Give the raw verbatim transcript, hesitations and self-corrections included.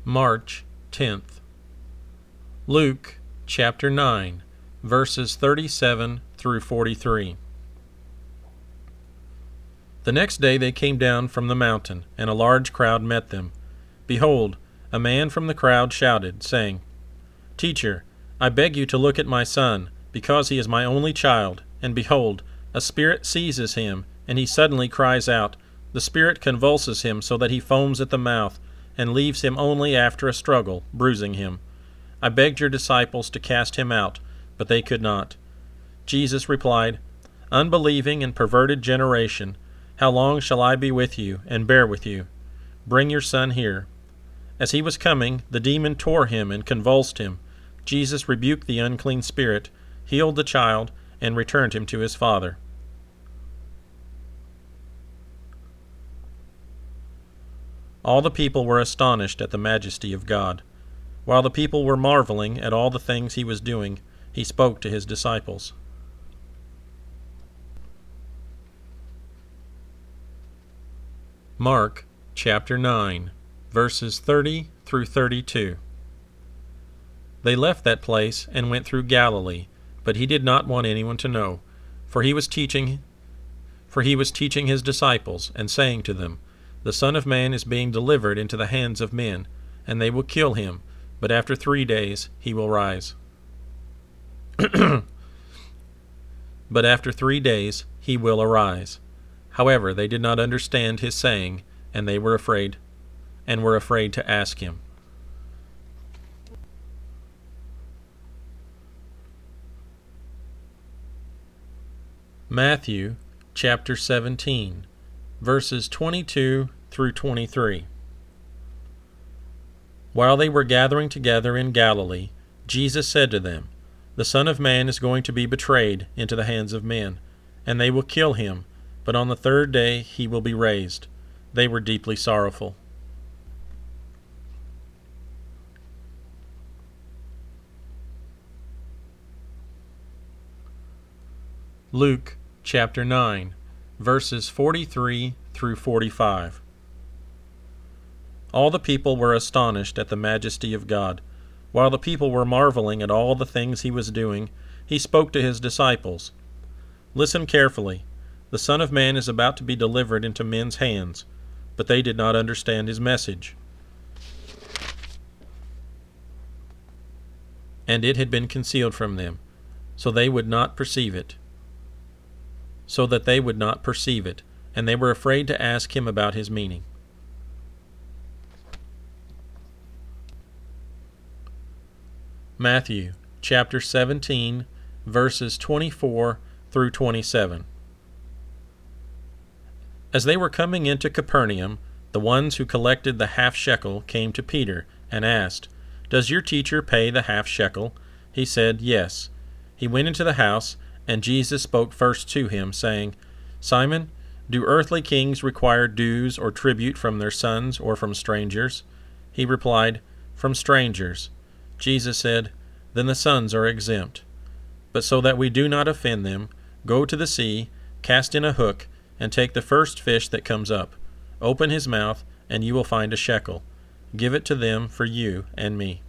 March tenth. Luke chapter nine, verses thirty-seven through forty-three. The next day they came down from the mountain, and a large crowd met them. Behold, a man from the crowd shouted, saying, Teacher, I beg you to look at my son, because he is my only child, and behold, a spirit seizes him, and he suddenly cries out. The spirit convulses him so that he foams at the mouth, and leaves him only after a struggle, bruising him. I begged your disciples to cast him out, but they could not. Jesus replied, Unbelieving and perverted generation, how long shall I be with you, and bear with you? Bring your son here. As he was coming, the demon tore him and convulsed him. Jesus rebuked the unclean spirit, healed the child, and returned him to his father. All the people were astonished at the majesty of God. While the people were marveling at all the things he was doing, he spoke to his disciples. Mark chapter nine, verses thirty through thirty-two. They left that place and went through Galilee, but he did not want anyone to know, for he was teaching for he was teaching his disciples, and saying to them, The Son of Man is being delivered into the hands of men, and they will kill him, but after three days he will rise. But after three days he will arise. However, they did not understand his saying, and they were afraid, and were afraid to ask him. Matthew chapter seventeen, verses twenty-two through twenty-three. While they were gathering together in Galilee, Jesus said to them, The Son of Man is going to be betrayed into the hands of men, and they will kill him, but on the third day he will be raised. They were deeply sorrowful. Luke chapter nine, verses forty-three through forty-five. All the people were astonished at the majesty of God. While the people were marveling at all the things he was doing, he spoke to his disciples. Listen carefully. The Son of Man is about to be delivered into men's hands, but they did not understand his message. And it had been concealed from them, so they would not perceive it. So that they would not perceive it, and they were afraid to ask him about his meaning. Matthew chapter seventeen, verses twenty-four through twenty-seven. As they were coming into Capernaum, the ones who collected the half shekel came to Peter and asked, Does your teacher pay the half shekel? He said, Yes. He went into the house, and Jesus spoke first to him, saying, Simon, do earthly kings require dues or tribute from their sons or from strangers? He replied, From strangers. Jesus said, Then the sons are exempt. But so that we do not offend them, go to the sea, cast in a hook, and take the first fish that comes up. Open his mouth, and you will find a shekel. Give it to them for you and me.